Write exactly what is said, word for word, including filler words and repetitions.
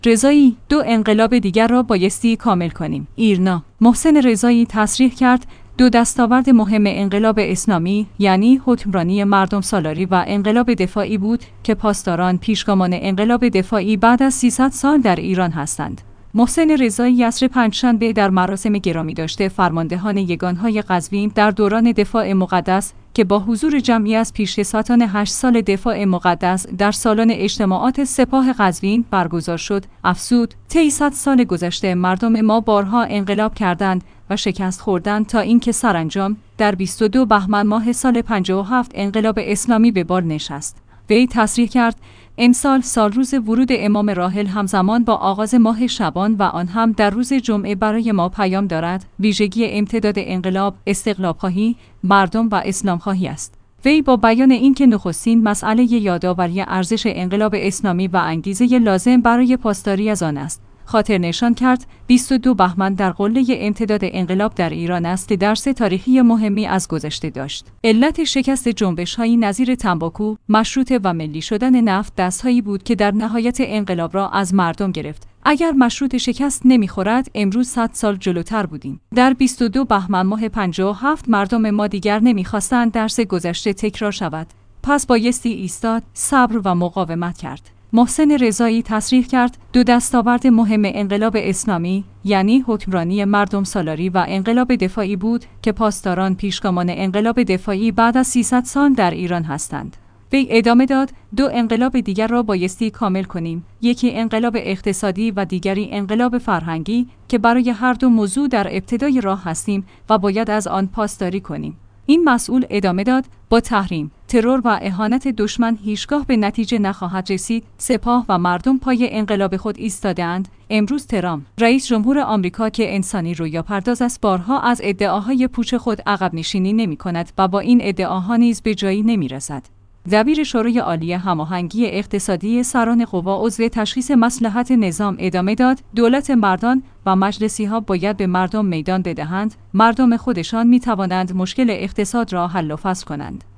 رضایی دو انقلاب دیگر را بایستی کامل کنیم. ایرنا. محسن رضایی تصریح کرد دو دستاورد مهم انقلاب اسلامی یعنی حکمرانی مردم سالاری و انقلاب دفاعی بود که پاسداران پیشگامان انقلاب دفاعی بعد از سیصد سال در ایران هستند. محسن رضایی عصر پنجشنبه در مراسم گرامی داشته فرماندهان یگانهای قزوین در دوران دفاع مقدس که با حضور جمعی از پیشکسوتان هشت سال دفاع مقدس در سالن اجتماعات سپاه قزوین برگزار شد، افزود: طی صد سال گذشته مردم ما بارها انقلاب کردند و شکست خوردند تا اینکه سرانجام در بیست و دو بهمن ماه سال پنجاه و هفت انقلاب اسلامی به بار نشست. وی تصریح کرد امسال سال روز ورود امام راحل همزمان با آغاز ماه شعبان و آن هم در روز جمعه برای ما پیام دارد. ویژگی امتداد انقلاب استقلال خواهی، مردم و اسلام خواهی است. وی با بیان اینکه نخستین مسئله یادآوری ارزش انقلاب اسلامی و انگیزه لازم برای پاسداری از آن است، خاطر نشان کرد بیست و دو بهمن در قله امتداد انقلاب در ایران است که درس تاریخی مهمی از گذشته داشت. علت شکست جنبش‌هایی نظیر تنباکو، مشروطه و ملی شدن نفت دست‌هایی بود که در نهایت انقلاب را از مردم گرفت. اگر مشروطه شکست نمی‌خورد امروز صد سال جلوتر بودیم. در بیست و دو بهمن ماه پنجاه و هفت مردم ما دیگر نمی‌خواستند درس گذشته تکرار شود. پس بایستی ایستاد، صبر و مقاومت کرد. محسن رضایی تصریح کرد دو دستاورد مهم انقلاب اسلامی یعنی حکمرانی مردم سالاری و انقلاب دفاعی بود که پاسداران پیشگامان انقلاب دفاعی بعد از سیصد سال در ایران هستند. وی ادامه داد دو انقلاب دیگر را بایستی کامل کنیم، یکی انقلاب اقتصادی و دیگری انقلاب فرهنگی که برای هر دو موضوع در ابتدای راه هستیم و باید از آن پاسداری کنیم. این مسئول ادامه داد با تحریم، ترور و اهانت دشمن هیچگاه به نتیجه نخواهد رسید. سپاه و مردم پای انقلاب خود ایستاده‌اند. امروز ترامپ رئیس جمهور آمریکا که انسانی رویاپرداز است بارها از ادعاهای پوچ خود عقب نشینی نمی‌کند و با این ادعاها نیز به جایی نمی‌رسد. دبیر شورای عالی هماهنگی اقتصادی سران قوا عضو تشخیص مصلحت نظام ادامه داد دولت مردان و مجلسی‌ها باید به مردم میدان بدهند. مردم خودشان می‌توانند مشکل اقتصاد را حل و فصل کنند.